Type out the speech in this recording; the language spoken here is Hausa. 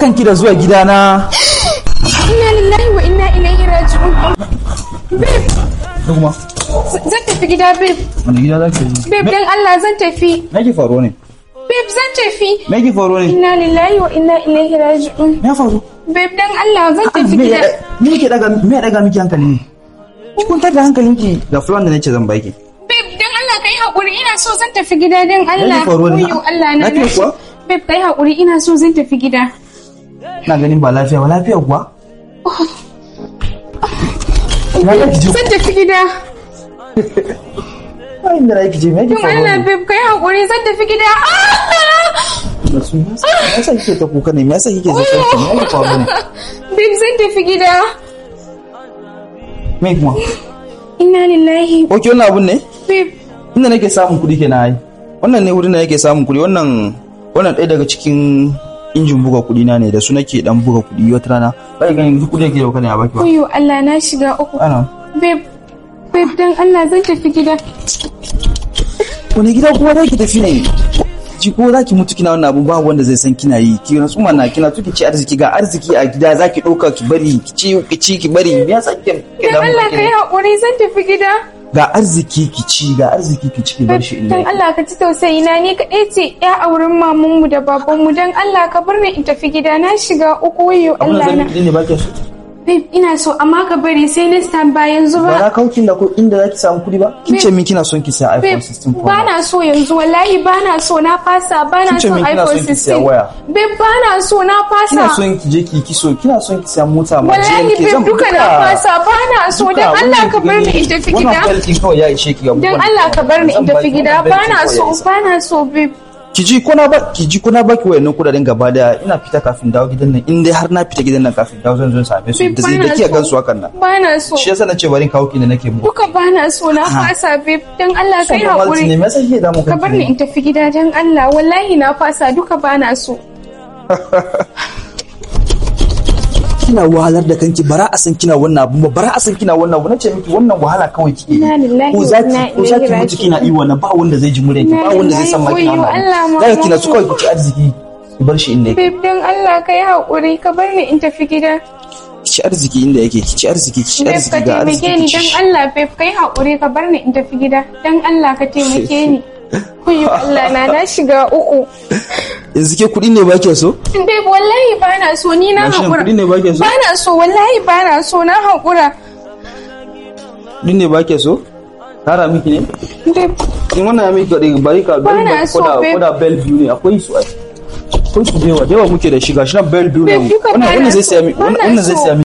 barkanki da zuwa gidana. Inna lillahi wa inna ilaihi raji'un. Babe. Kuma. Zan tafi gida babe. Wani gida za ki je? Babe dan Allah zan tafi. Me ke faruwa ne? Babe zan tafi. Me ke faruwa ne? Inna lillahi wa inna ilaihi raji'un. Me ya faru? Babe dan Allah zan tafi gida. Me ke daga miki hankali ne? Ki kuntar da hankalinki ga fulan da nace zan baki. Babe dan Allah kai hakuri ina so zan tafi gida dan Allah. Wayo Allah na. Babe kai hakuri ina so zan tafi gida. Na ganin ba lafiya kuwa? Zan tafi gida. Ai inda yake je me yake faruwa? Allah babe kai hakuri zan tafi gida. Me yasa kike ta kuka ne? Me yasa kike zaka ki? Me yake faruwa ne? Babe zan tafi gida. Me kuma? Inna lillahi. Oke wannan abun ne? Babe. Inda nake samun kuɗi kenan ai. Wannan ne wurin da nake samun kuɗi wannan ɗaya daga cikin injin buga kuɗi na ne da su nake dan buga kuɗi wata rana. Bai ganin duk kuɗi yake dauka ne a baki ba. Oyo Allah na shiga uku. Ana. Babe dan Allah zan tafi gida. Wani gida kuma za ki tafi ne? Ji ko za ki mutu kina wannan abun ba wanda zai san kina yi. Ki na tsuma na kina tuki ci arziki ga arziki a gida za ki ɗauka ki bari ki ci ki bari. Me yasa ki dan Allah kai haƙuri zan tafi gida. Ga arziki ki ci ki bar shi inda. Dan Allah ka ci tausayi na ni kaɗai ce ya a wurin mamanmu da babanmu dan Allah ka bar ni in tafi gida na shiga uku wayo Allah na. Abin da ne ba ke so? Babe ina so amma ka bari sai next time ba yanzu ba. Ba na kaukin da ko inda zaki samu kuɗi ba. Kin ce min kina son ki saya iPhone 16 Pro. Ba na so yanzu wallahi ba na so na fasa ba na son iPhone 16. Babe ba na so na fasa. Kina son ki je ki kiso kina son ki saya mota ma wallahi babe duka na fasa ba na so dan Allah ka bar ni in tafi gida. Wannan beltin kawai ya ishe ki abubuwan. Dan Allah ka bar ni in tafi gida ba na so babe. Ki ji ko na baki wayannan kudaden gaba daya ina fita kafin dawo gidan nan in dai har na fita gidan nan kafin dawo zan zo same su da zai dake gan su hakan nan ba na so shi yasa nace bari kawo ki ne nake mu duka ba na so na fasa babe dan Allah kai hakuri ne me yasa kike damu ka bar ni in tafi gida dan Allah wallahi na fasa duka ba na so kina wahalar da kanki bara a san kina wannan abu bara a san kina wannan abu nace miki wannan wahala kawai kike ko zaki mutu kina yi wannan ba wanda zai ji muryarki ba wanda zai san ma kina wannan zaka kina su kawai kici arziki ki bar shi inda yake babe dan Allah kai hakuri ka bar ni in tafi gida kici arziki inda yake kici arziki ga arziki ni dan Allah babe kai hakuri ka bar ni in tafi gida dan Allah ka taimake ni kuyo Allah na shiga uku yanzu ke kuɗi ne ba ke so? Babe wallahi ba na so ni na haƙura. Kuɗi ne ba ke so? Ba na so wallahi ba na so na haƙura. Kuɗi ne ba ke so? Tara miki ne? Babe. In wannan ya miki kaɗai bari ka ba na so babe. Koda bell biyu ne akwai su ai. Akwai su da yawa muke da shi gashi nan bell biyu ne. Wannan zai siya